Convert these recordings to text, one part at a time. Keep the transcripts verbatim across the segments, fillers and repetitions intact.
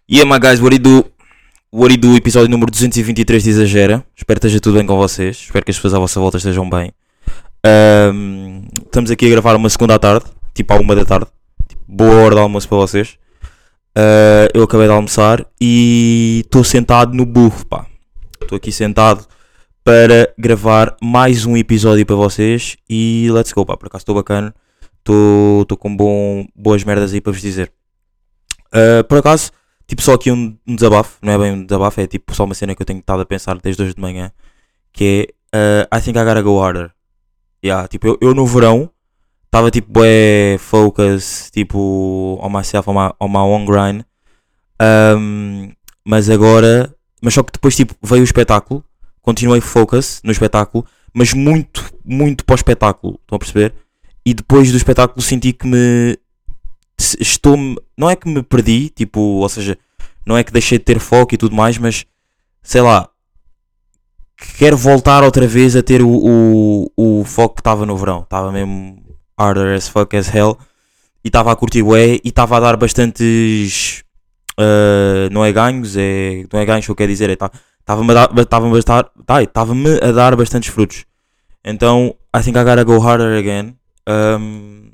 Yeah, my guys, what do you do? What do you do? Episódio número duzentos e vinte e três de Exagera. Espero que esteja tudo bem com vocês. Espero que as pessoas à vossa volta estejam bem. Ahm, estamos aqui a gravar uma segunda à tarde, tipo à uma da tarde. Tipo, boa hora de almoço para vocês. Ah, eu acabei de almoçar e estou sentado no burro, pá. Estou aqui sentado para gravar mais um episódio para vocês e let's go, pá. Por acaso estou bacana. Estou com bom, boas merdas aí para vos dizer. Ah, por acaso, tipo só aqui um, um desabafo. Não é bem um desabafo, é tipo só uma cena que eu tenho estado a pensar desde hoje de manhã. Que é, ah, I think I gotta go harder. Yeah, tipo, eu, eu no verão estava tipo bué focus, tipo, on myself, on my, on my own grind. Um, mas agora, mas só que depois tipo veio o espetáculo, continuei focus no espetáculo, mas muito, muito para o espetáculo, estão a perceber? E depois do espetáculo senti que me, estou, não é que me perdi, tipo, ou seja, não é que deixei de ter foco e tudo mais, mas, sei lá, quero voltar outra vez a ter o, o, o foco que estava no verão. Estava mesmo harder as fuck as hell. E estava a curtir bué. E estava a dar bastantes... Uh, não é ganhos, é, não é ganhos que eu quero dizer. Estava-me a, dar, estava a, dar, tá, estava-me a dar bastantes frutos. Então, I think I gotta go harder again. Um,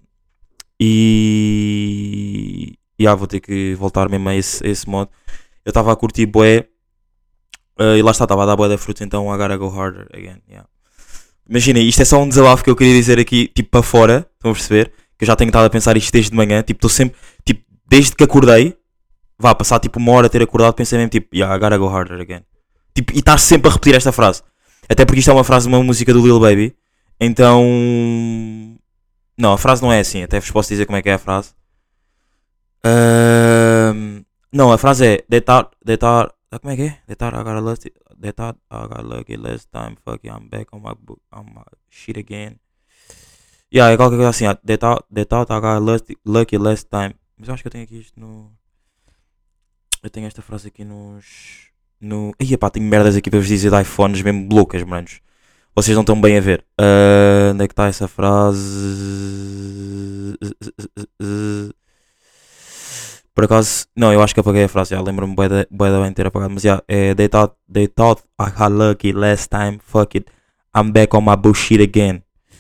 e... E yeah, vou ter que voltar mesmo a esse, a esse modo. Eu estava a curtir bué. Uh, e lá está, estava a dar bué da fruta, então I gotta go harder again. Yeah. Imaginem, isto é só um desabafo que eu queria dizer aqui, tipo para fora, estão a perceber? Que eu já tenho estado a pensar isto desde de manhã, tipo, estou sempre, tipo, desde que acordei, vá, passar tipo uma hora a ter acordado, pensei mesmo, tipo, yeah, I gotta go harder again. Tipo, e estar sempre a repetir esta frase. Até porque isto é uma frase de uma música do Lil Baby, então... Não, a frase não é assim, até vos posso dizer como é que é a frase. Uh... Não, a frase é, they thought, they thought, como é que é? They thought I got lucky, they thought I got lucky last time, fuck yeah, I'm back on my, on my shit again. Yeah, é qualquer coisa assim, they thought, they thought I got lucky, lucky last time. Mas eu acho que eu tenho aqui isto no... Eu tenho esta frase aqui nos... No... Ih, pá, tenho merdas aqui para vos dizer de iPhones mesmo loucas, manos. Vocês não estão bem a ver. Uh, onde é que está essa frase? Por acaso, não, eu acho que apaguei a frase, já lembro-me bué da bué da bem ter apagado, mas já, é, they thought, they thought I got lucky last time, fuck it, I'm back on my bullshit again.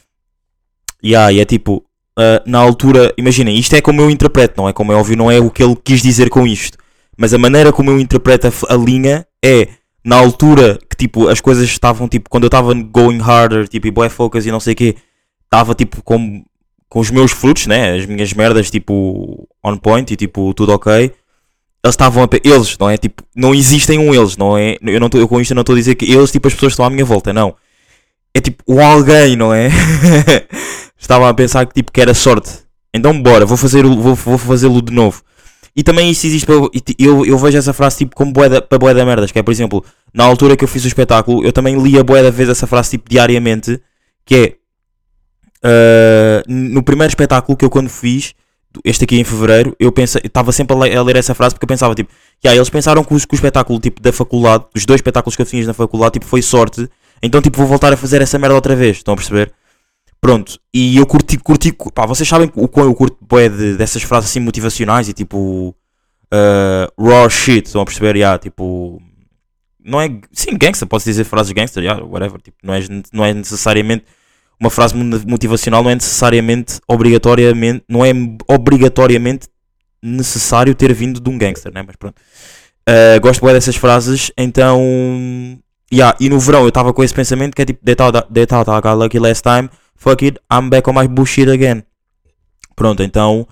Yeah, e é tipo, uh, na altura, imaginem, isto é como eu interpreto, não é? Como é óbvio, não é o que ele quis dizer com isto, mas a maneira como eu interpreto a, a linha é, na altura que tipo, as coisas estavam tipo, quando eu estava going harder, tipo, e bué focus e não sei o quê, estava tipo como... com os meus frutos, né? As minhas merdas, tipo, on point e tipo, tudo ok. Eles estavam a... Eles, não é? Tipo, não existem um eles, não é? Eu, não tô, eu com isto não estou a dizer que eles, tipo, as pessoas que estão à minha volta, não. É tipo, o alguém, não é? Estavam a pensar que, tipo, que era sorte. Então, bora, vou, fazer, vou, vou fazê-lo de novo. E também isso existe, para, eu, eu vejo essa frase, tipo, como bué da, para bué da merdas, que é, por exemplo, na altura que eu fiz o espetáculo, eu também lia bué da vez essa frase, tipo, diariamente, que é... Uh, no primeiro espetáculo que eu quando fiz, este aqui em fevereiro, eu estava sempre a ler, a ler essa frase porque eu pensava tipo, yeah, eles pensaram que, os, que o espetáculo tipo, da faculdade, os dois espetáculos que eu fiz na faculdade, tipo, foi sorte, então tipo, vou voltar a fazer essa merda outra vez, estão a perceber? Pronto, e eu curti, curti, pá, vocês sabem o quão eu curto bué de, dessas frases assim motivacionais e tipo, uh, raw shit, estão a perceber? Yeah, tipo, não é, sim, gangster, posso dizer frases gangster, yeah, whatever, tipo, não é, não é necessariamente. Uma frase motivacional não é necessariamente, obrigatoriamente, não é obrigatoriamente necessário ter vindo de um gangster, né? Mas pronto. Uh, gosto bem dessas frases, então... Yeah. E no verão eu estava com esse pensamento que é tipo, they thought, they thought I got lucky last time, fuck it, I'm back on my bullshit again. Pronto, então...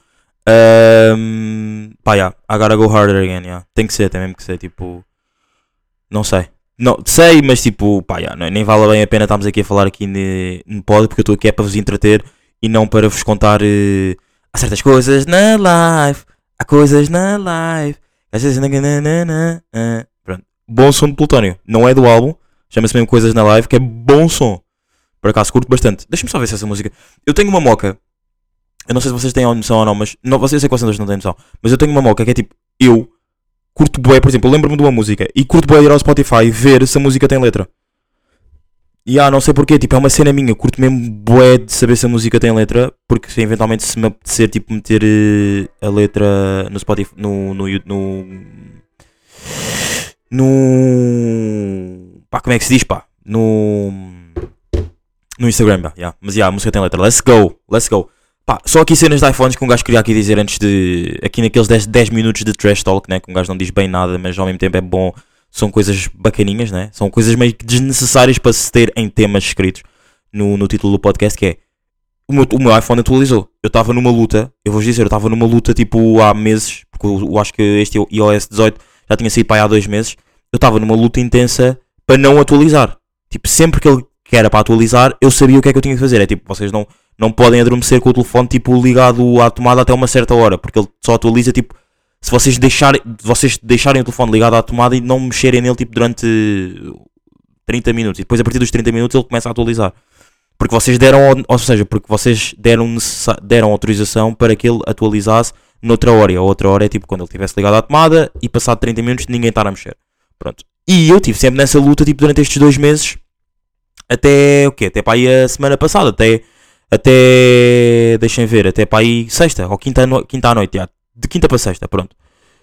Um, pá, yeah, I gotta go harder again, yeah. Tem que ser, tem mesmo que ser, tipo... Não sei. Não, sei, mas tipo, pá, já, não, nem vale bem a pena estarmos aqui a falar aqui no pod, porque eu estou aqui é para vos entreter e não para vos contar uh, há certas coisas na live, há coisas na live, às vezes na, na, na, na, uh. Pronto. Bom som de Plutónio, não é do álbum, chama-se mesmo Coisas na Live, que é bom som, por acaso curto bastante. Deixa-me só ver se essa música, eu tenho uma moca, eu não sei se vocês têm noção ou não, mas não, vocês, eu sei que vocês não têm noção, mas eu tenho uma moca que é tipo, eu curto bué, por exemplo, eu lembro-me de uma música e curto bué ir ao Spotify e ver se a música tem letra. E ah, não sei porquê, tipo, é uma cena minha, curto mesmo bué de saber se a música tem letra, porque se eventualmente se me apetecer, tipo, meter uh, a letra no Spotify, no, no, no, no... Pá, como é que se diz, pá? No... No Instagram, pá, yeah. Mas yeah, a música tem letra. Let's go, let's go. Pá, só aqui cenas de iPhones que um gajo queria aqui dizer antes de... Aqui naqueles dez, dez minutos de trash talk, né? Que um gajo não diz bem nada, mas ao mesmo tempo é bom. São coisas bacaninhas, né? São coisas meio que desnecessárias para se ter em temas escritos no, no título do podcast, que é... O meu, o meu iPhone atualizou. Eu estava numa luta, eu vou dizer, eu estava numa luta tipo há meses, porque eu, eu acho que este i O S dezoito já tinha saído para aí há dois meses. Eu estava numa luta intensa para não atualizar. Tipo, sempre que ele que era para atualizar, eu sabia o que é que eu tinha que fazer. É tipo, vocês não, não podem adormecer com o telefone tipo ligado à tomada até uma certa hora, porque ele só atualiza tipo, se vocês deixarem, vocês deixarem o telefone ligado à tomada e não mexerem nele tipo durante trinta minutos. E depois a partir dos trinta minutos ele começa a atualizar. Porque vocês deram, ou seja, porque vocês deram, deram autorização para que ele atualizasse noutra hora. E a outra hora é tipo quando ele estivesse ligado à tomada e passado trinta minutos ninguém estar a mexer. Pronto. E eu estive sempre nessa luta tipo durante estes dois meses. Até o quê? Até para aí a semana passada. Até, até deixem ver, até para aí sexta ou quinta, no, quinta à noite. Já. De quinta para sexta, pronto.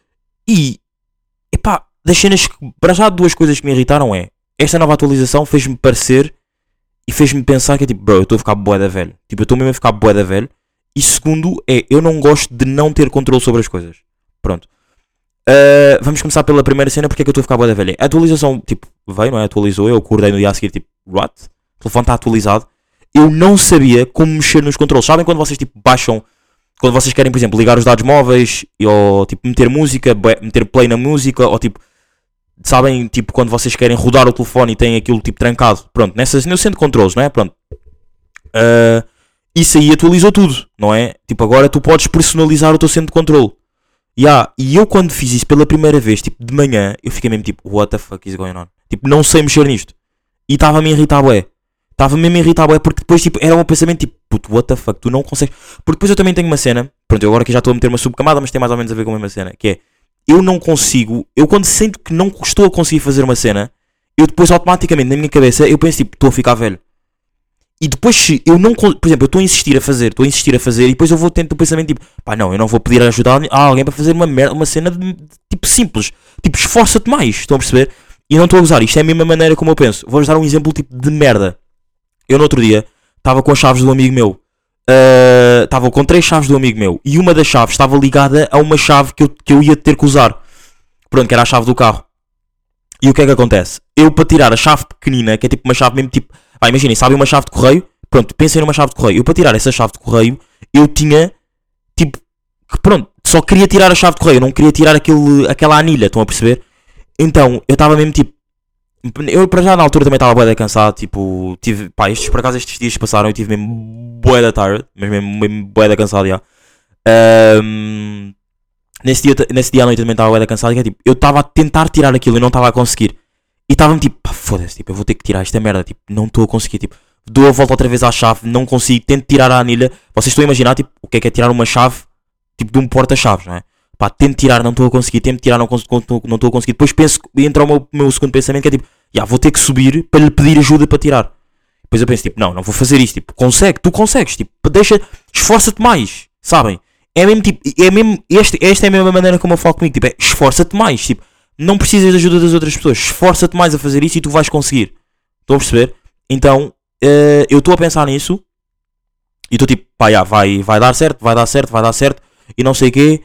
E, epá, das cenas, para já duas coisas que me irritaram é, esta nova atualização fez-me parecer e fez-me pensar que é tipo, bro, eu estou a ficar bué da velho. Tipo, eu estou mesmo a ficar bué da velho. E segundo é, eu não gosto de não ter controle sobre as coisas. Pronto. Uh, vamos começar pela primeira cena, porque é que eu estou a ficar bué da velha. A atualização, tipo, veio, não é? Atualizou, eu acordei no dia a seguir, tipo, what? O telefone está atualizado. Eu não sabia como mexer nos controles. Sabem quando vocês, tipo, baixam, quando vocês querem, por exemplo, ligar os dados móveis, ou, tipo, meter música, meter play na música, ou, tipo, sabem, tipo, quando vocês querem rodar o telefone e têm aquilo, tipo, trancado. Pronto, nessas, no centro de controles, não é? Pronto. Uh, isso aí atualizou tudo, não é? Tipo, agora tu podes personalizar o teu centro de controle. Yeah, e eu quando fiz isso pela primeira vez, tipo, de manhã, eu fiquei mesmo tipo, what the fuck is going on? Tipo, não sei mexer nisto. E estava-me a irritar bué. Estava-me mesmo a irritar bué, porque depois, tipo, era um pensamento tipo, puto, what the fuck, tu não consegues... Porque depois eu também tenho uma cena, pronto, eu agora que já estou a meter uma subcamada, mas tem mais ou menos a ver com a mesma cena, que é, eu não consigo, eu quando sinto que não estou a conseguir fazer uma cena, eu depois automaticamente, na minha cabeça, eu penso tipo, estou a ficar velho. E depois se eu não, por exemplo, eu estou a insistir a fazer, estou a insistir a fazer, e depois eu vou tendo o pensamento tipo, pá não, eu não vou pedir ajuda a alguém para fazer uma merda, uma cena de, de, tipo simples, tipo esforça-te mais, estão a perceber? E não estou a usar, isto é a mesma maneira como eu penso. Vou-vos dar um exemplo tipo de merda. Eu no outro dia, estava com as chaves do amigo meu, estava uh, com três chaves do amigo meu, e uma das chaves estava ligada a uma chave que eu, que eu ia ter que usar, pronto, que era a chave do carro. E o que é que acontece? Eu para tirar a chave pequenina, que é tipo uma chave mesmo tipo, ah, imaginem, sabem uma chave de correio? Pronto, pensem numa chave de correio. Eu para tirar essa chave de correio, eu tinha, tipo, que pronto, só queria tirar a chave de correio, eu não queria tirar aquele, aquela anilha, estão a perceber? Então, eu estava mesmo tipo, eu para já na altura também estava bué da cansado, tipo, tive, pá, estes, por acaso estes dias passaram, eu tive mesmo bué da tired, mas mesmo, mesmo bué da cansado, já. Um, nesse, dia, nesse dia à noite também estava bué da cansado, que é tipo, eu estava a tentar tirar aquilo e não estava a conseguir. E estava-me tipo, pá, foda-se, tipo, eu vou ter que tirar esta merda, tipo, não estou a conseguir, tipo, dou a volta outra vez à chave, não consigo, tento tirar a anilha. Vocês estão a imaginar, tipo, o que é que é tirar uma chave, tipo, de um porta-chaves, não é? Pá, tento tirar, não estou a conseguir, tento tirar, não estou a conseguir. Depois penso, entra o meu, meu segundo pensamento, que é tipo, já, vou ter que subir para lhe pedir ajuda para tirar. Depois eu penso, tipo, não, não vou fazer isto, tipo, consegue, tu consegues, tipo, deixa, esforça-te mais, sabem? É mesmo, tipo, é mesmo, este, esta é a mesma maneira como eu falo comigo, tipo, é, esforça-te mais, tipo, não precisas de ajuda das outras pessoas, esforça-te mais a fazer isso e tu vais conseguir. Estão a perceber? Então, uh, eu estou a pensar nisso e estou tipo, pá, já, vai, vai dar certo, vai dar certo, vai dar certo e não sei o quê.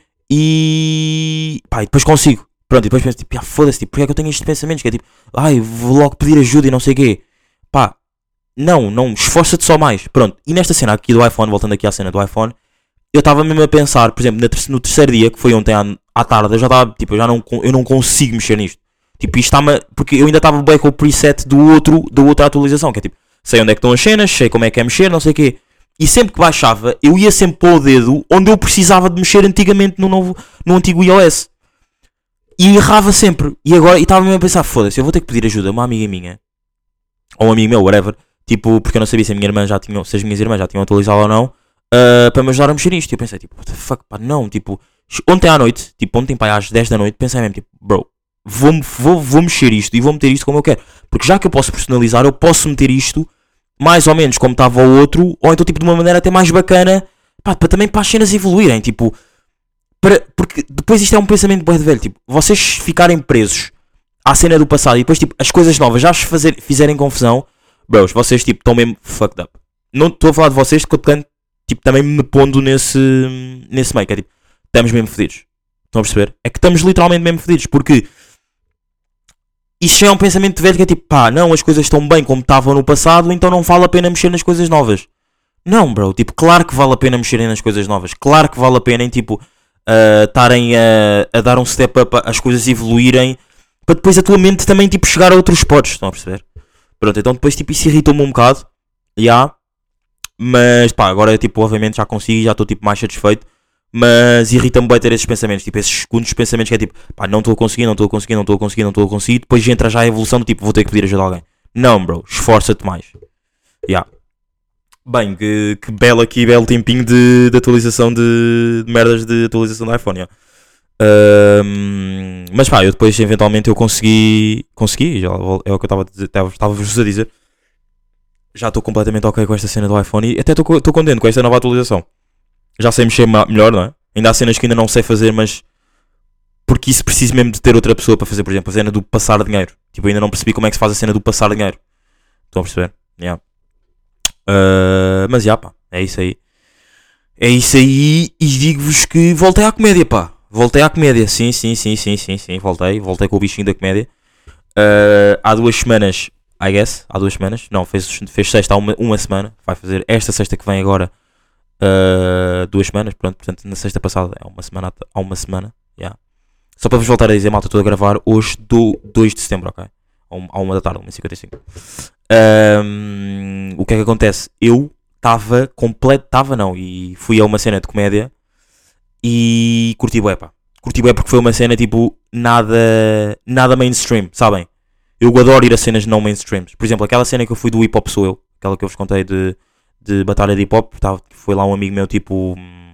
E pá, e depois consigo. Pronto, e depois penso, tipo, ah, foda-se, tipo, porque é que eu tenho estes pensamentos? Que é tipo, ai, vou logo pedir ajuda e não sei o quê. Pá, não, não, esforça-te só mais. Pronto, e nesta cena aqui do iPhone, voltando aqui à cena do iPhone, eu estava mesmo a pensar, por exemplo, no terceiro dia, que foi ontem à, à tarde, eu já estava, tipo, eu já não, eu não consigo mexer nisto. Tipo, isto está-me, porque eu ainda estava bem com o preset do outro, da outra atualização, que é tipo, sei onde é que estão as cenas, sei como é que é mexer, não sei o quê. E sempre que baixava, eu ia sempre pôr o dedo onde eu precisava de mexer antigamente no novo, no antigo iOS. E errava sempre. E agora, e estava mesmo a pensar, foda-se, eu vou ter que pedir ajuda a uma amiga minha, ou um amigo meu, whatever, tipo, porque eu não sabia se a minha irmã já tinha, se as minhas irmãs já tinham atualizado ou não, uh, para me ajudar a mexer nisto. E eu pensei, tipo, what the fuck, pá, não, tipo, ontem à noite, tipo, ontem, pá, às dez da noite, pensei mesmo, tipo, bro, vou, vou, vou mexer isto e vou meter isto como eu quero. Porque já que eu posso personalizar, eu posso meter isto mais ou menos como estava o outro, ou então tipo de uma maneira até mais bacana, pá, para também para as cenas evoluírem, tipo, para, porque depois isto é um pensamento bué de velho, tipo, vocês ficarem presos à cena do passado e depois tipo as coisas novas já vos fazer, fizerem confusão, bros, vocês tipo estão mesmo fucked up. Não estou a falar de vocês, porque tipo, também me pondo nesse, nesse meio, que é tipo, estamos mesmo fedidos. Estão a perceber? É que estamos literalmente mesmo fedidos, porque isso já é um pensamento de velho que é tipo, pá, não, as coisas estão bem como estavam no passado, então não vale a pena mexer nas coisas novas. Não, bro, tipo, claro que vale a pena mexerem nas coisas novas, claro que vale a pena em tipo, estarem uh, a, a dar um step up, as coisas evoluírem, para depois a tua mente também tipo chegar a outros spots, estão a perceber? Pronto, então depois tipo isso irritou-me um bocado, já, yeah, mas pá, agora tipo obviamente já consigo, já estou tipo mais satisfeito, mas irrita-me bem ter esses pensamentos, tipo esses segundos pensamentos que é tipo, pá, não estou a conseguir, não estou a conseguir, não estou a conseguir, não estou a conseguir, depois entra já a evolução do tipo, vou ter que pedir ajuda a alguém. Não, bro, esforça-te mais. Já. Yeah. Bem, que, que belo aqui, belo tempinho de, de atualização de, de merdas de atualização do iPhone, yeah. Um, mas pá, eu depois eventualmente eu consegui, consegui, já, é o que eu estava a dizer, estava-vos a dizer, já estou completamente ok com esta cena do iPhone e até estou contente com esta nova atualização. Já sei mexer melhor, não é? Ainda há cenas que ainda não sei fazer, mas porque isso preciso mesmo de ter outra pessoa para fazer, por exemplo, a cena do passar dinheiro. Tipo, ainda não percebi como é que se faz a cena do passar dinheiro. Estão a perceber? Yeah. Uh, mas já, yeah, pá, é isso aí. É isso aí e digo-vos que voltei à comédia, pá. Voltei à comédia, sim, sim, sim, sim, sim, sim, voltei. Voltei com o bichinho da comédia. Uh, há duas semanas, I guess, há duas semanas. Não, fez, fez sexta há uma, uma semana. Vai fazer esta sexta que vem agora. Uh, duas semanas, pronto, portanto na sexta passada é uma semana, há uma semana, yeah. Só para vos voltar a dizer, malta, estou a gravar hoje do dois de setembro, ok? À uma da tarde, uma e cinquenta e cinco. Um, o que é que acontece? Eu estava completo, estava não, e fui a uma cena de comédia e curti bué, pá. Curti bué porque foi uma cena tipo nada, nada mainstream, sabem? Eu adoro ir a cenas não mainstreams. Por exemplo, aquela cena que eu fui do Hip Hop Sou Eu, aquela que eu vos contei de de batalha de hip hop, tá, foi lá um amigo meu, tipo,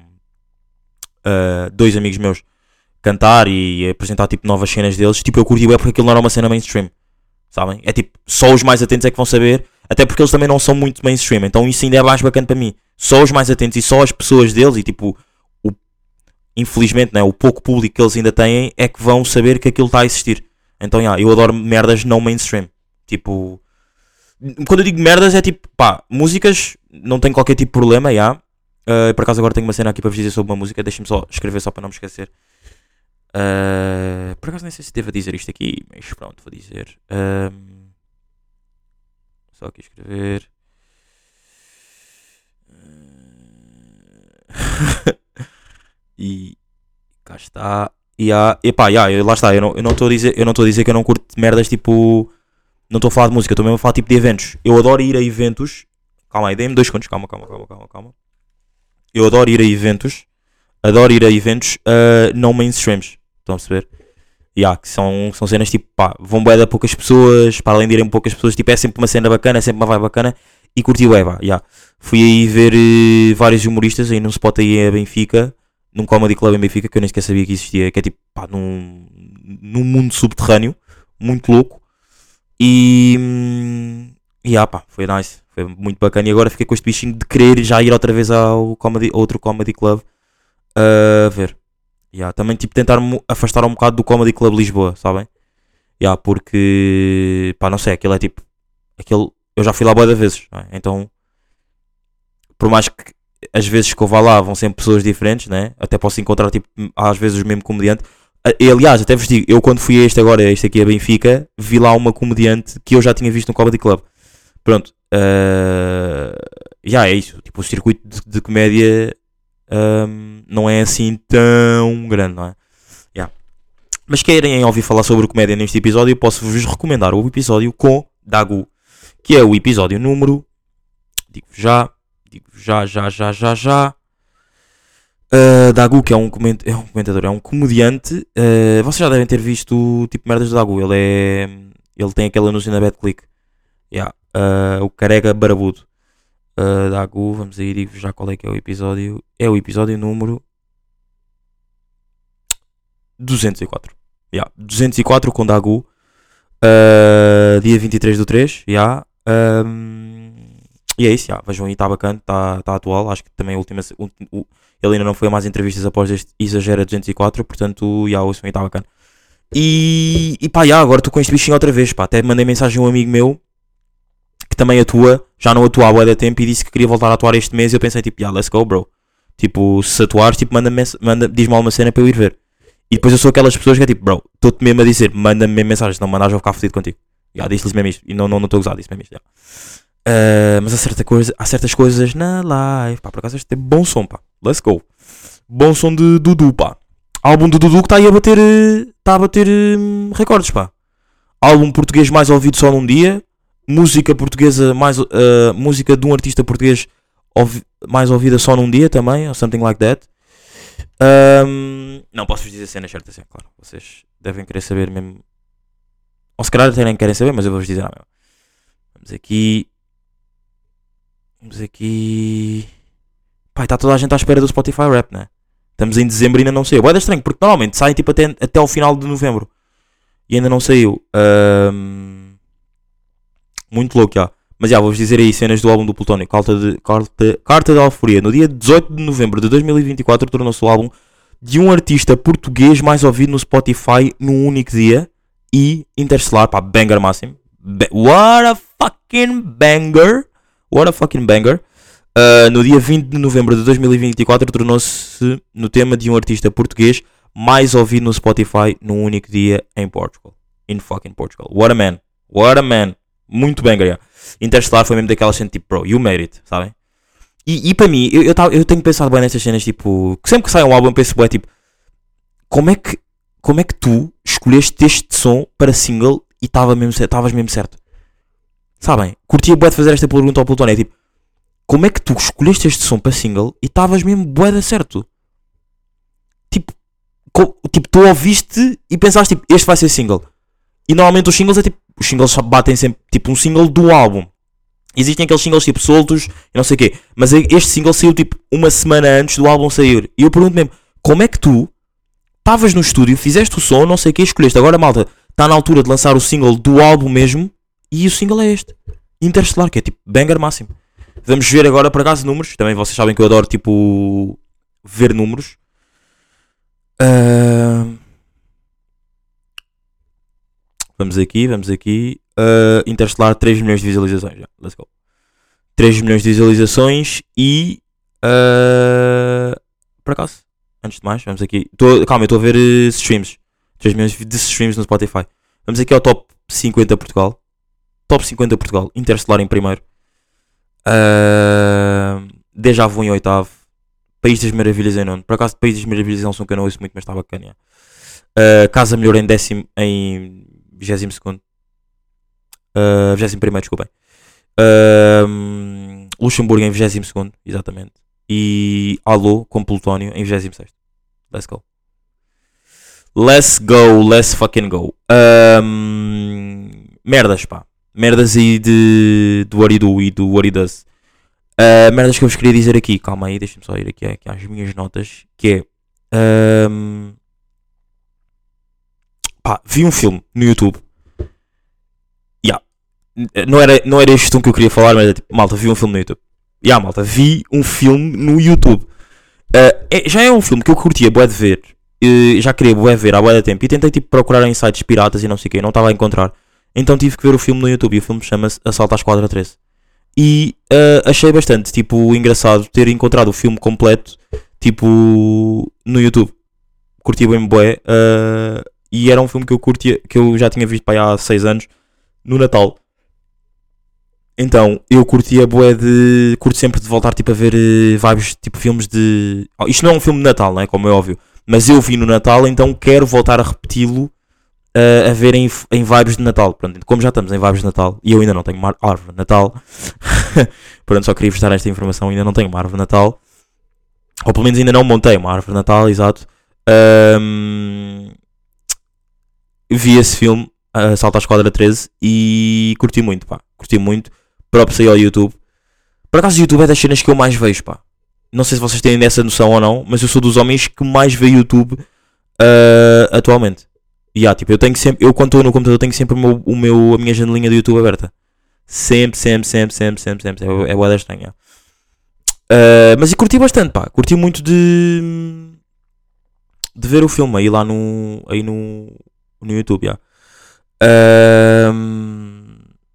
uh, dois amigos meus cantar e apresentar tipo novas cenas deles, tipo eu curti bem porque aquilo não era uma cena mainstream, sabem? É tipo, só os mais atentos é que vão saber, até porque eles também não são muito mainstream, então isso ainda é mais bacana para mim, só os mais atentos e só as pessoas deles e tipo, o, infelizmente, né, o pouco público que eles ainda têm é que vão saber que aquilo está a existir. Então, yeah, eu adoro merdas não mainstream, tipo... Quando eu digo merdas é tipo, pá, músicas, não tenho qualquer tipo de problema, já. Yeah. Uh, por acaso agora tenho uma cena aqui para vos dizer sobre uma música, deixem-me só escrever só para não me esquecer. Uh, por acaso nem sei se devo dizer isto aqui, mas pronto, vou dizer. Um, só aqui escrever. E cá está. E há, epá, yeah, lá está, eu não estou a dizer, eu não estou a dizer que eu não curto merdas tipo... Não estou a falar de música, estou mesmo a falar tipo de eventos. Eu adoro ir a eventos. Calma aí, dei-me dois segundos. Calma, calma, calma, calma, calma. Eu adoro ir a eventos. Adoro ir a eventos uh, não mainstreams. Estão a perceber? Yeah, que são, são cenas tipo, pá, vão bué de poucas pessoas. Para além de irem poucas pessoas, tipo, é sempre uma cena bacana, é sempre uma vibe bacana. E curti o Eva, yeah. Fui aí ver uh, vários humoristas aí num spot aí em Benfica. Num comedy club em Benfica, que eu nem sequer sabia que existia. Que é tipo, pá, num, num mundo subterrâneo. Muito louco. E, e ah, pá, foi nice, foi muito bacana. E agora fiquei com este bichinho de querer já ir outra vez ao comedy, outro comedy club a uh, ver. Yeah, também tipo tentar me afastar um bocado do Comedy Club Lisboa, sabem? Yeah, porque pá, não sei, aquilo é tipo aquilo, eu já fui lá bué de vezes, não é? Então por mais que as vezes que eu vá lá vão sempre pessoas diferentes, né? Até posso encontrar tipo às vezes o mesmo comediante. E, aliás, até vos digo, eu quando fui a este agora, este aqui a Benfica, vi lá uma comediante que eu já tinha visto no Comedy Club. Pronto, uh, já é isso. Tipo, o circuito de, de comédia um, não é assim tão grande, não é? Yeah. Mas querem ouvir falar sobre comédia neste episódio, eu posso-vos recomendar o episódio com Dagu, que é o episódio número, digo já, digo já, já, já, já, já. Uh, Dagu, que é um, coment... é um comentador, é um comediante. Uh, vocês já devem ter visto tipo merdas de Dagu. Ele é. Ele tem aquele anúncio na BetClick. Yeah. Uh, o Carega Barabudo. Uh, Dagu, vamos aí, digo já qual é que é o episódio. É o episódio número duzentos e quatro. Yeah. duzentos e quatro com Dagu. Uh, dia vinte e três do três. Yeah. Um... E é isso, yeah. Vejam aí, está bacana, está tá atual. Acho que também a última. O, o, ele ainda não foi a mais entrevistas após este Exagera duzentos e quatro, portanto, já, o som está bacana. E, e pá, já, agora estou com este bichinho outra vez, pá. Até mandei mensagem a um amigo meu que também atua, já não atua há bué de tempo, e disse que queria voltar a atuar este mês. E eu pensei, tipo, yeah, let's go, bro. Tipo, se atuares, tipo, manda, manda, diz-me alguma cena para eu ir ver. E depois eu sou aquelas pessoas que é tipo, bro, estou-te mesmo a dizer, manda-me mesmo mensagem, se não mandares eu vou ficar fodido contigo. Já, disse-lhes mesmo isto. E não estou não, não a gozar, disse mesmo isto. Uh, mas há, certa coisa, há certas coisas na live, pá, por acaso este tem bom som, pá. Let's go. Bom som de Dudu, pá. Álbum de Dudu que está aí a bater, está a bater hum, recordes, pá. Álbum português mais ouvido só num dia. Música portuguesa mais, uh, música de um artista português ouvi- mais ouvida só num dia também, or something like that. Um, não posso-vos dizer cenas certas, é claro. Vocês devem querer saber mesmo. Ou se calhar até nem querem saber, mas eu vou-vos dizer. Ah, vamos aqui. Vamos aqui. Pá, está toda a gente à espera do Spotify Rap, né? Estamos em dezembro e ainda não saiu. É estranho, porque normalmente saem tipo até, até ao final de novembro. E ainda não saiu. Um, muito louco, já. Mas já, vou-vos dizer aí cenas do álbum do Plutónio. Carta de, Carta, Carta de Alforia. No dia dezoito de novembro de dois mil e vinte e quatro tornou-se o álbum de um artista português mais ouvido no Spotify num único dia. E Interstellar, pá, banger máximo. Ba- What a fucking banger. What a fucking banger. Uh, no dia vinte de novembro de dois mil e vinte e quatro tornou-se no tema de um artista português mais ouvido no Spotify num único dia em Portugal. In fucking Portugal. What a man. What a man. Muito banger, yeah. Interstellar foi mesmo daquela cena tipo, bro, you made it, sabem? E, e para mim, eu, eu, tava, eu tenho pensado bem nestas cenas, tipo, que sempre que sai um álbum eu penso bem, tipo, como é que, como é que tu escolheste este som para single e estavas mesmo, mesmo certo? Sabem? Curtia bué de fazer esta pergunta ao Plutónio, é tipo, como é que tu escolheste este som para single e estavas mesmo bué de certo? Tipo, co, tipo, tu ouviste e pensaste, tipo, este vai ser single. E normalmente os singles é tipo, os singles só batem sempre, tipo, um single do álbum. Existem aqueles singles tipo soltos e não sei o quê. Mas este single saiu tipo uma semana antes do álbum sair. E eu pergunto mesmo, como é que tu estavas no estúdio, fizeste o som, não sei o quê, escolheste. Agora, malta, está na altura de lançar o single do álbum mesmo. E o single é este, Interstellar, que é tipo banger máximo. Vamos ver agora por acaso números. Também vocês sabem que eu adoro tipo ver números. Uh... Vamos aqui, vamos aqui. Uh, Interstellar, três milhões de visualizações. Já. Let's go. três milhões de visualizações e. Uh, por acaso, antes de mais, vamos aqui. Tô, calma, eu estou a ver uh, streams. três milhões de streams no Spotify. Vamos aqui ao top cinquenta Portugal. Top cinquenta Portugal. Interstellar em primeiro. Uh, Déjà Vu em oitavo. País das Maravilhas em nono. Por acaso, País das Maravilhas é um som que eu não ouço muito, mas está bacana. Uh, Casa Melhor em décimo. Em vigésimo segundo. Uh, vigésimo primeiro, desculpem. Uh, Luxemburgo em vigésimo segundo, exatamente. E Alô com Plutónio em vigésimo sexto. Let's go. Let's go, let's fucking go. Um, merdas, pá. Merdas aí de, do What You Do e do What You Does. Uh, merdas que eu vos queria dizer aqui. Calma aí, deixem-me só ir aqui, aqui às minhas notas. Que é. Um, pá, vi um filme no YouTube. Yeah. Não era, não era este um que eu queria falar, mas é tipo, malta, vi um filme no YouTube. Yeah, malta, vi um filme no YouTube. Uh, é, já é um filme que eu curtia bué de ver. Uh, já queria bué ver há bué de tempo. E tentei tipo procurar em sites piratas e não sei o que. Não estava a encontrar. Então tive que ver o filme no YouTube. E o filme chama-se Assalto à Esquadra treze. E uh, achei bastante tipo engraçado ter encontrado o filme completo tipo no YouTube. Curti bem bué. Uh, e era um filme que eu curtia, que eu já tinha visto para aí há seis anos no Natal. Então eu curtia bué de. Curto sempre de voltar tipo a ver uh, vibes tipo filmes de. Oh, isto não é um filme de Natal, não é? Como é óbvio. Mas eu vi no Natal, então quero voltar a repeti-lo uh, a ver em, em vibes de Natal. Pronto, como já estamos em vibes de Natal e eu ainda não tenho uma árvore de Natal. Pronto, só queria vos dar esta informação. Ainda não tenho uma árvore de Natal. Ou pelo menos ainda não montei uma árvore de Natal, exato. Um, vi esse filme, uh, Assalto à Esquadra treze, e curti muito, pá. Curti muito. Próprio saí ao YouTube. Por acaso o YouTube é das cenas que eu mais vejo, pá. Não sei se vocês têm essa noção ou não, mas eu sou dos homens que mais vê YouTube uh, atualmente. E yeah, tipo, eu tenho sempre, eu quando estou no computador tenho sempre o meu, o meu, a minha janelinha do YouTube aberta. Sempre, sempre, sempre, sempre, sempre, sempre. É, é boa da estranha. Uh, mas e curti bastante, pá. Curti muito de de ver o filme aí lá no, aí no, No YouTube, já. Ahm,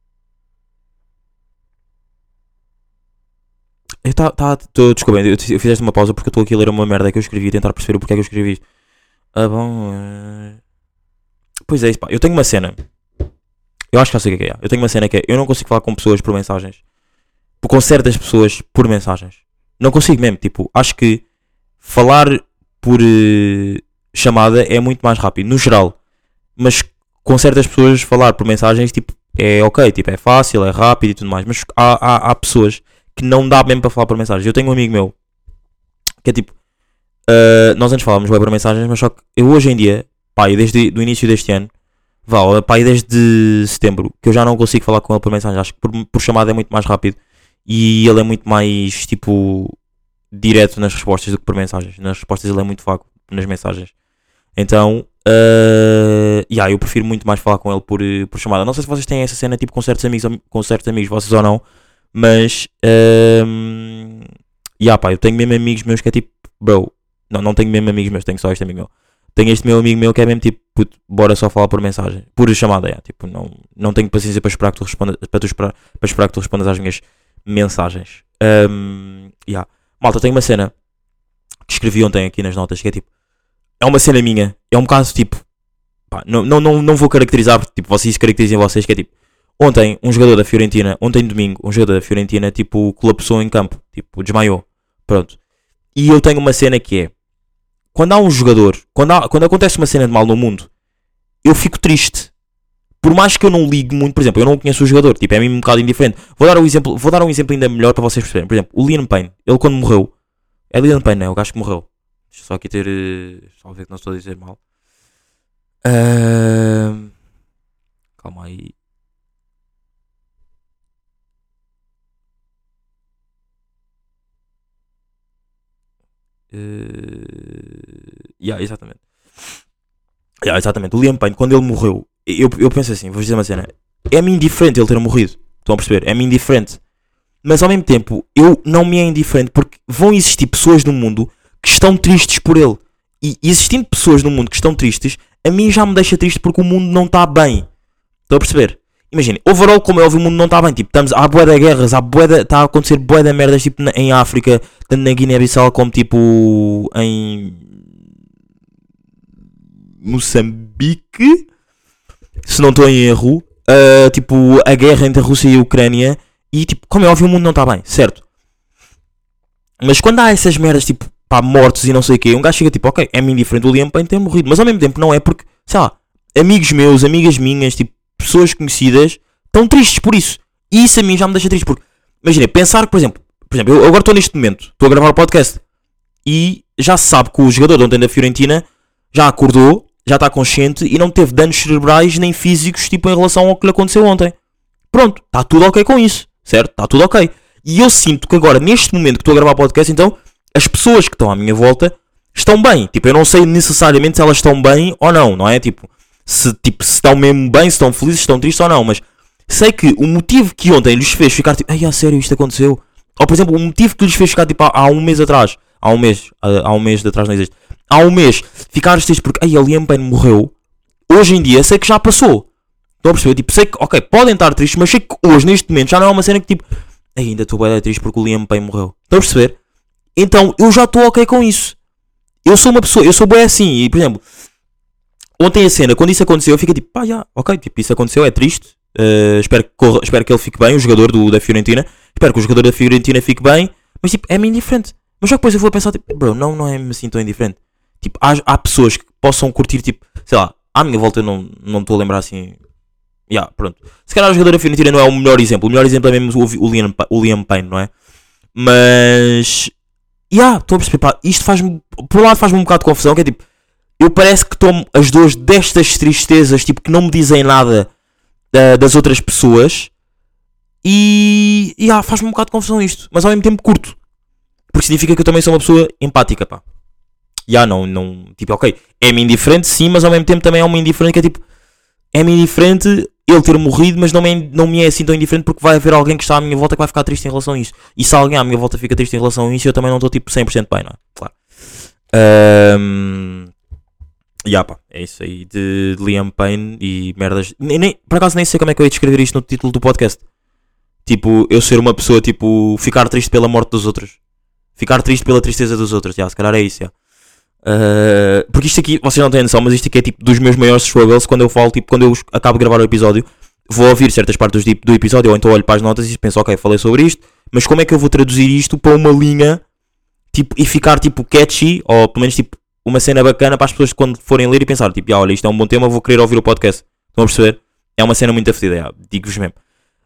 Eu tá, tá, tô, desculpa, eu, eu fizeste uma pausa porque eu estou aqui a ler uma merda que eu escrevi e tentar perceber o porquê é que eu escrevi isto. Ah, bom. eh, Pois é, isso, pá. Eu tenho uma cena. Eu acho que já sei o que é que é. Eu tenho uma cena que é. Eu não consigo falar com pessoas por mensagens. Com certas pessoas por mensagens. Não consigo mesmo. Tipo, acho que falar por eh, chamada é muito mais rápido, no geral. Mas com certas pessoas falar por mensagens, tipo, é ok. Tipo, é fácil, é rápido e tudo mais. Mas há, há, há pessoas que não dá mesmo para falar por mensagens. Eu tenho um amigo meu que é tipo. Uh, nós antes falávamos bem por mensagens, mas só que eu hoje em dia, pá, e desde o início deste ano, vá, pá, e desde setembro, que eu já não consigo falar com ele por mensagem. Acho que por, por chamada é muito mais rápido e ele é muito mais, tipo, direto nas respostas do que por mensagens. Nas respostas ele é muito vago, nas mensagens. Então, uh, yeah, eu prefiro muito mais falar com ele por, eh, por chamada. Não sei se vocês têm essa cena, tipo, com certos amigos, com certos amigos, vocês ou não, mas, uh, yeah, pá, eu tenho mesmo amigos meus que é tipo, bro. Não, não tenho mesmo amigos meus, tenho só este amigo meu. Tenho este meu amigo meu que é mesmo tipo, puto, bora só falar por mensagem. Por chamada, é. Tipo, não, não tenho paciência para esperar que tu respondas, para, tu esperar, para esperar que tu respondas às minhas mensagens. Um, yeah. Malta, tenho uma cena que escrevi ontem aqui nas notas que é tipo, é uma cena minha, é um bocado tipo, pá, não, não, não, não vou caracterizar porque tipo, vocês caracterizem vocês, que é tipo, ontem um jogador da Fiorentina, ontem domingo, um jogador da Fiorentina, tipo, colapsou em campo, tipo, desmaiou. Pronto. E eu tenho uma cena que é, quando há um jogador, quando, há, quando acontece uma cena de mal no mundo, eu fico triste. Por mais que eu não ligue muito, por exemplo, eu não conheço o jogador, tipo, é mesmo um bocado indiferente. Vou dar um exemplo, vou dar um exemplo ainda melhor para vocês perceberem. Por exemplo, o Liam Payne, ele quando morreu, é Liam Payne, não é? O gajo que morreu. Deixa eu só aqui ter, uh, só ver que não estou a dizer mal. Uh, calma aí. Uh, yeah, exatamente. Yeah, exatamente. O Liam Payne, quando ele morreu, eu, eu penso assim, vou dizer uma cena. É-me indiferente ele ter morrido. Estão a perceber? É-me indiferente. Mas ao mesmo tempo, eu não me é indiferente porque vão existir pessoas no mundo que estão tristes por ele. E existindo pessoas no mundo que estão tristes, a mim já me deixa triste porque o mundo não está bem. Estão a perceber? Imaginem, overall, como é óbvio, o mundo não está bem. Tipo, estamos, há bué de guerras, há bué de, está a acontecer bué de merdas tipo, na, em África, tanto na Guiné-Bissau como tipo em Moçambique, se não estou em erro. Uh, tipo, a guerra entre a Rússia e a Ucrânia. E tipo, como é óbvio, o mundo não está bem, certo? Mas quando há essas merdas, tipo, pá, mortos e não sei o quê, um gajo chega tipo, ok, é-me indiferente o Liam Payne ter morrido. Mas ao mesmo tempo não é porque, sei lá, amigos meus, amigas minhas, tipo, pessoas conhecidas, estão tristes por isso. E isso a mim já me deixa triste porque, imagina, pensar que, por exemplo, por exemplo, eu agora estou neste momento, estou a gravar o podcast e já se sabe que o jogador de ontem da Fiorentina já acordou, já está consciente e não teve danos cerebrais nem físicos, tipo, em relação ao que lhe aconteceu ontem. Pronto, está tudo ok com isso, certo? Está tudo ok. E eu sinto que agora, neste momento que estou a gravar o podcast, então, as pessoas que estão à minha volta estão bem. Tipo, eu não sei necessariamente se elas estão bem ou não, não é? Tipo, se, tipo, se estão mesmo bem, se estão felizes, se estão tristes ou não. Mas sei que o motivo que ontem lhes fez ficar tipo, ai, a sério, isto aconteceu. Ou, por exemplo, o motivo que lhes fez ficar tipo há, há um mês atrás. Há um mês, há, há um mês de atrás não existe. Há um mês, ficar tristes porque, ai, a Liam Payne morreu. Hoje em dia, sei que já passou. Estão a perceber? Tipo, sei que, ok, podem estar tristes, mas sei que hoje, neste momento, já não é uma cena que tipo, ai, ainda estou bem triste porque o Liam Payne morreu. Estão a perceber? Então, eu já estou ok com isso. Eu sou uma pessoa, eu sou bem assim. E, por exemplo, ontem a cena, quando isso aconteceu, eu fiquei tipo, pá, já, ok, tipo, isso aconteceu, é triste. Uh, espero, que corra, espero que ele fique bem, o jogador do, da Fiorentina. Espero que o jogador da Fiorentina fique bem. Mas, tipo, é-me indiferente. Mas só que depois eu vou pensar, tipo, bro, não, não é assim tão indiferente. Tipo, há, há pessoas que possam curtir, tipo, sei lá, à minha volta eu não não estou a lembrar assim. Ya, yeah, pronto. Se calhar o jogador da Fiorentina não é o melhor exemplo. O melhor exemplo é mesmo o, o, Liam, o Liam Payne, não é? Mas. Ya, yeah, estou a perceber, pá, isto faz-me. Por um lado faz-me um bocado de confusão, que é tipo. Eu parece que tomo as dores destas tristezas, tipo, que não me dizem nada uh, das outras pessoas. E. Ya, yeah, faz-me um bocado de confusão isto. Mas ao mesmo tempo curto. Porque significa que eu também sou uma pessoa empática, pá. Ya, yeah, não, não. Tipo, ok. É-me indiferente, sim, mas ao mesmo tempo também é uma indiferente que é tipo. É-me indiferente ele ter morrido, mas não me, não me é assim tão indiferente porque vai haver alguém que está à minha volta que vai ficar triste em relação a isso. E se alguém à minha volta fica triste em relação a isso, eu também não estou tipo cem por cento bem, não é? Claro. Um, Ya pá, é isso aí de Liam Payne e merdas. Nem, nem, por acaso nem sei como é que eu ia descrever isto no título do podcast. Tipo, eu ser uma pessoa, tipo, ficar triste pela morte dos outros. Ficar triste pela tristeza dos outros, já, se calhar é isso, já. Uh, porque isto aqui, vocês não têm noção, mas isto aqui é tipo dos meus maiores struggles. Quando eu falo, tipo, quando eu acabo de gravar o episódio, vou ouvir certas partes do, do episódio, ou então olho para as notas e penso, ok, falei sobre isto, mas como é que eu vou traduzir isto para uma linha, tipo, e ficar, tipo, catchy, ou pelo menos, tipo, uma cena bacana para as pessoas quando forem ler e pensar, tipo, ah, olha, isto é um bom tema, vou querer ouvir o podcast. Estão a perceber? É uma cena muito afetida, digo-vos mesmo.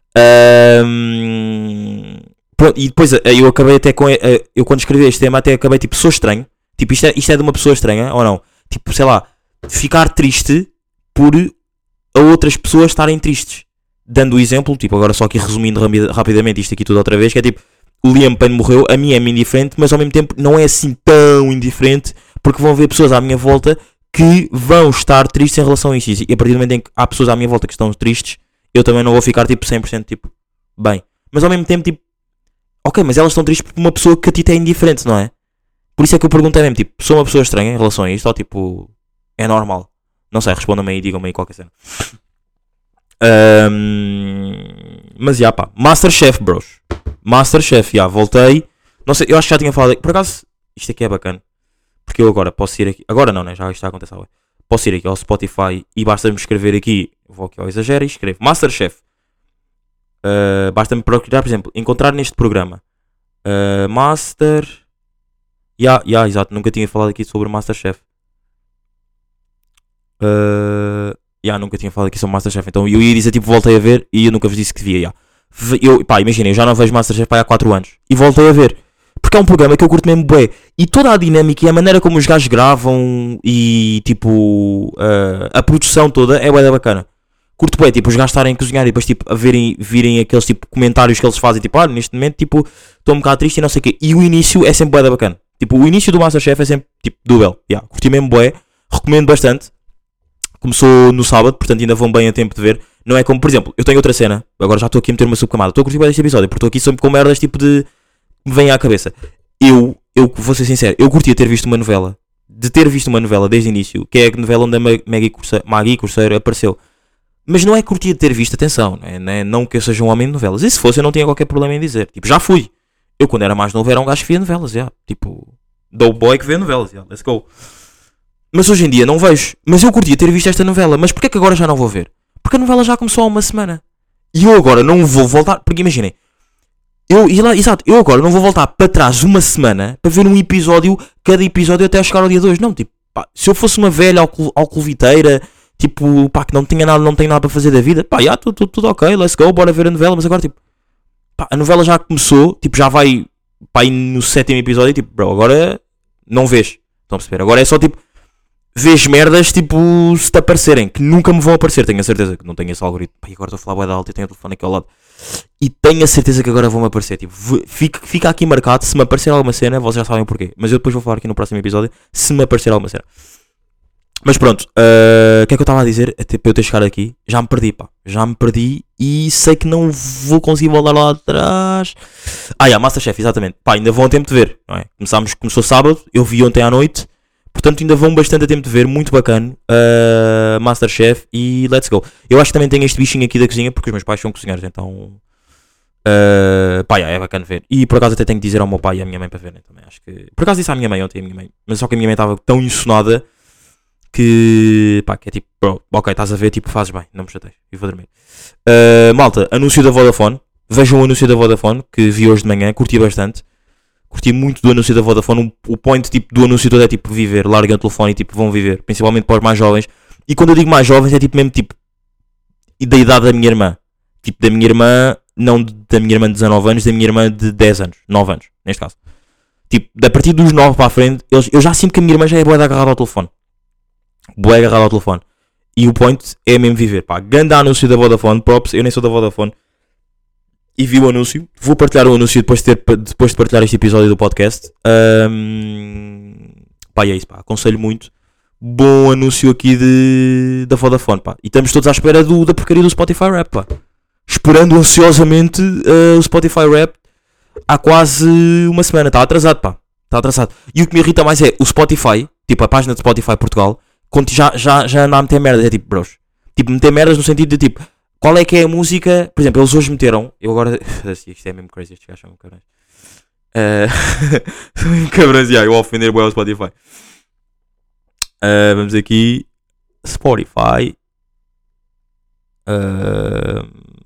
Um, pronto, e depois eu acabei até com. Eu quando escrevi este tema até acabei tipo, sou estranho. Tipo, isto é, isto é de uma pessoa estranha ou não? Tipo, sei lá, ficar triste por a outras pessoas estarem tristes. Dando o exemplo, tipo, agora só aqui resumindo rapidamente isto aqui tudo outra vez, que é tipo, o Liam Payne morreu, a mim é-me indiferente, mas ao mesmo tempo não é assim tão indiferente, porque vão haver pessoas à minha volta que vão estar tristes em relação a isso. E a partir do momento em que há pessoas à minha volta que estão tristes, eu também não vou ficar tipo cem por cento tipo, bem. Mas ao mesmo tempo, tipo, ok, mas elas estão tristes por uma pessoa que a ti é indiferente, não é? Por isso é que eu perguntei mesmo, tipo, sou uma pessoa estranha em relação a isto ou tipo, é normal? Não sei, respondam-me aí, digam-me aí qualquer cena. Um, mas já pá, Masterchef, bros. Masterchef, já, voltei. Não sei, eu acho que já tinha falado. Por acaso, isto aqui é bacana. Porque eu agora posso ir aqui. Agora não, né? Já está a acontecer. Posso ir aqui ao Spotify e basta-me escrever aqui. Vou aqui ao exagero e escrevo Masterchef. Uh, basta-me procurar, por exemplo, encontrar neste programa uh, Master. Ya, yeah, yeah, exato. Nunca tinha falado aqui sobre Masterchef. Uh, yeah, nunca tinha falado aqui sobre Masterchef. Então eu ia dizer tipo, voltei a ver e eu nunca vos disse que via. Yeah. Eu, pá, imaginem, eu já não vejo Masterchef pá, há quatro anos e voltei a ver. Porque é um programa que eu curto mesmo bué. E toda a dinâmica e a maneira como os gajos gravam e tipo uh, a produção toda é bué da bacana. Curto bué, tipo, os gajos estarem a cozinhar e depois tipo a verem, virem aqueles tipo comentários que eles fazem, tipo, ah, neste momento tipo estou um bocado triste e não sei o quê. E o início é sempre bué da bacana. Tipo, o início do Masterchef é sempre tipo do bel. Yeah, curti mesmo bué, recomendo bastante. Começou no sábado, portanto ainda vão bem a tempo de ver. Não é como, por exemplo, eu tenho outra cena, agora já estou aqui a meter uma subcamada. Estou a curtir bué deste episódio, porque estou aqui sempre com merdas tipo de me vem à cabeça. Eu, eu vou ser sincero, eu curtia ter visto uma novela, de ter visto uma novela desde o início, que é a novela onde a Maggie Corseiro, Maggie Corseiro apareceu. Mas não é curtia de ter visto, atenção, não, é, não, é, não que eu seja um homem de novelas. E se fosse eu não tinha qualquer problema em dizer. Tipo, já fui. Eu quando era mais novo era um gajo que via novelas, yeah. Tipo, do boy que vê novelas, yeah. Let's go. Mas hoje em dia não vejo. Mas eu curtia ter visto esta novela. Mas porquê é que agora já não vou ver? Porque a novela já começou há uma semana. E eu agora não vou voltar, porque imaginem, Eu, exato, eu agora não vou voltar para trás uma semana para ver um episódio, cada episódio até chegar ao dia dois. Não, tipo, pá, se eu fosse uma velha alcoviteira, tipo, pá, que não tinha nada, não tem nada para fazer da vida, pá, já, tudo, tudo, tudo ok, let's go, bora ver a novela. Mas agora, tipo, pá, a novela já começou, tipo, já vai, pá, no sétimo episódio, tipo, bro, agora não vês. Estão a perceber? Agora é só, tipo, vês merdas, tipo, se te aparecerem, que nunca me vão aparecer, tenho a certeza que não tenho esse algoritmo. Pá, e agora estou a falar bué da alta e tenho o telefone aqui ao lado. E tenho a certeza que agora vão-me aparecer. Tipo, fica, fica aqui marcado. Se me aparecer alguma cena, vocês já sabem o porquê. Mas eu depois vou falar aqui no próximo episódio. Se me aparecer alguma cena. Mas pronto. Uh, o que é que eu estava a dizer? Até para eu ter chegado aqui. Já me perdi, pá. Já me perdi. E sei que não vou conseguir voltar lá atrás. Ah, yeah, Masterchef, exatamente. Pá, ainda vão a tempo de ver. Não é? Começámos, começou sábado. Eu vi ontem à noite. Portanto, ainda vão bastante a tempo de ver. Muito bacana. Uh, Masterchef. E let's go. Eu acho que também tenho este bichinho aqui da cozinha. Porque os meus pais são cozinheiros. Então... Uh, pá, é bacana ver. E por acaso até tenho que dizer ao meu pai e à minha mãe para verem também. Acho que... Por acaso disse à minha mãe ontem, a minha mãe. Mas só que a minha mãe estava tão insonada que... Pá, que é tipo, bro, ok, estás a ver, tipo, fazes bem, não me chateias. E vou dormir. Uh, malta, anúncio da Vodafone. Vejam o anúncio da Vodafone, que vi hoje de manhã, curti bastante. Curti muito do anúncio da Vodafone. Um, o point tipo, do anúncio todo é tipo viver. Larguem o telefone e tipo, vão viver. Principalmente para os mais jovens. E quando eu digo mais jovens é tipo mesmo tipo... Da idade da minha irmã. Tipo, da minha irmã... Não da minha irmã de dezanove anos, da minha irmã de dez anos, nove anos, neste caso. Tipo, a partir dos nove para a frente, eles, eu já sinto que a minha irmã já é boa agarrada ao telefone. Boa agarrada ao telefone. E o point é mesmo viver, pá. Ganda anúncio da Vodafone, props, eu nem sou da Vodafone. E vi o anúncio. Vou partilhar o anúncio depois de, ter, depois de partilhar este episódio do podcast. Um, pá, e é isso, pá. Aconselho muito. Bom anúncio aqui de, da Vodafone, pá. E estamos todos à espera do, da porcaria do Spotify Rap, pá. Esperando ansiosamente uh, o Spotify Rap há quase uma semana. Está atrasado, pá. Está atrasado. E o que me irrita mais é o Spotify, tipo a página de Spotify Portugal, já, já, já anda a meter merdas. É tipo, bros. Tipo, meter merdas no sentido de tipo, qual é que é a música? Por exemplo, eles hoje meteram. Eu agora. Isto é mesmo crazy, estes gajos são cabrões. Uh, são mesmo cabrões, yeah, eu vou ofender o Spotify. Uh, vamos aqui. Spotify. Uh,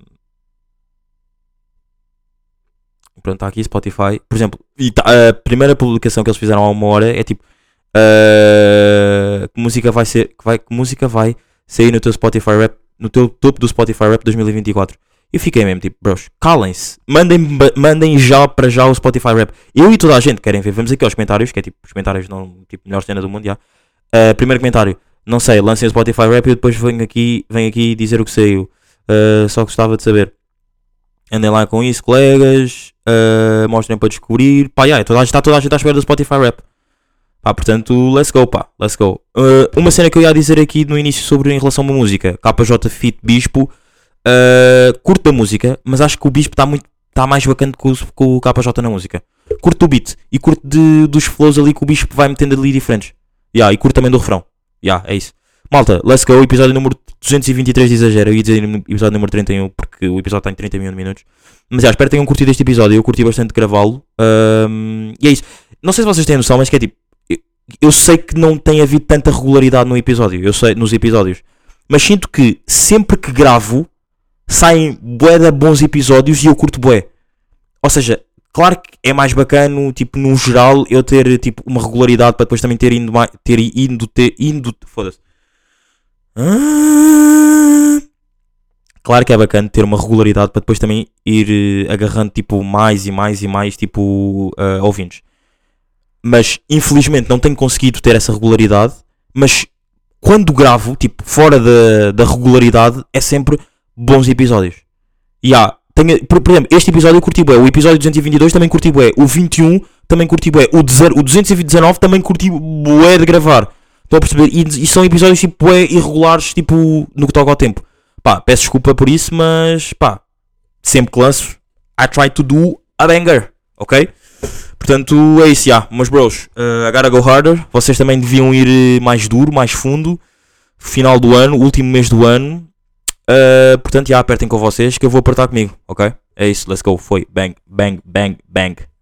pronto, está aqui Spotify. Por exemplo, e tá, a primeira publicação que eles fizeram há uma hora é tipo. Uh, que música vai ser. Que, vai, que música vai sair no teu Spotify Rap. No teu topo do Spotify Rap dois mil e vinte e quatro. Eu fiquei mesmo tipo, bros, calem-se. Mandem, mandem já para já o Spotify Rap. Eu e toda a gente querem ver. Vamos aqui aos comentários, que é tipo, os comentários não. Tipo, melhor cena do mundo, já. Uh, primeiro comentário. Não sei, lancem o Spotify Rap e eu depois venho aqui, venho aqui dizer o que saiu. Uh, só gostava de saber. Andem lá com isso, colegas. Uh, mostrem para descobrir. Pá, yeah, toda a gente, está toda a gente à espera do Spotify Rap. Pá, portanto, let's go, pá, let's go. Uh, uma cena que eu ia dizer aqui no início sobre em relação a uma música. K J Fit Bispo. Uh, curto a música, mas acho que o Bispo está muito. Está mais bacana que o, com o K J na música. Curto do beat e curto de, dos flows ali que o Bispo vai metendo ali diferentes. Yeah, e curto também do refrão. Yeah, é isso. Malta, let's go, episódio número duzentos e vinte e três de exagero. Eu ia dizer episódio número trinta e um porque o episódio está em trinta e um minutos. Mas já, espero que tenham curtido este episódio. Eu curti bastante gravá-lo. Um, e é isso. Não sei se vocês têm noção, mas que é tipo. Eu, eu sei que não tem havido tanta regularidade no episódio. Eu sei, nos episódios. Mas sinto que sempre que gravo saem bué de bons episódios e eu curto bué. Ou seja, claro que é mais bacana, tipo, no geral, eu ter tipo uma regularidade para depois também ter indo mais, ter indo, ter indo, foda-se. Ah, claro que é bacana ter uma regularidade para depois também ir uh, agarrando tipo mais e mais e mais tipo uh, ouvintes. Mas infelizmente não tenho conseguido ter essa regularidade. Mas quando gravo, tipo, fora da, da regularidade, é sempre bons episódios. E há, tenho, por, por exemplo, este episódio eu curti bué. O episódio duzentos e vinte e dois também curti bué. O vinte e um também curti bué. O, o duzentos e dezenove também curti bué de gravar. Estão a perceber? E, e são episódios tipo bué irregulares, tipo, no que toca ao tempo. Pá, peço desculpa por isso, mas pá, sempre que lanço, I try to do a banger, ok? Portanto, é isso, já. Mas bros, uh, I gotta go harder. Vocês também deviam ir mais duro, mais fundo. Final do ano, último mês do ano. Uh, portanto, já, apertem com vocês que eu vou apertar comigo, ok? É isso, let's go. Foi, bang, bang, bang, bang.